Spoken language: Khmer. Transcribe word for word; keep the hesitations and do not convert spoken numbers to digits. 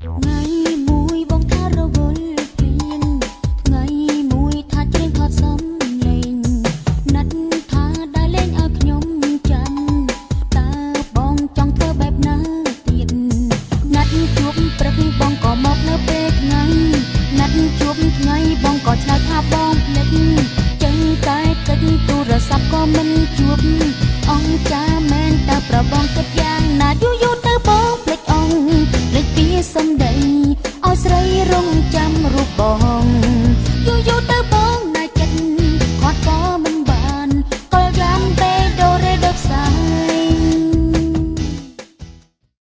ថ្ងៃមួយបងថារវល់ព្រៀនថ្ងៃមួយថាច្រៀងថតសំលេងណាត់ថាដើរលេងឲ្យខ្ញុំចាំតើបងចង់ធ្វើបែបណាទៀតណាត់ជួបព្រឹកបងក៏មកនៅពេលថ្ងៃណាត់ជួបថ្ងៃបងក៏ឆ្លើយថាបងភ្លេចចឹងតែគិតទូរស័ព្ទក៏មិនជួប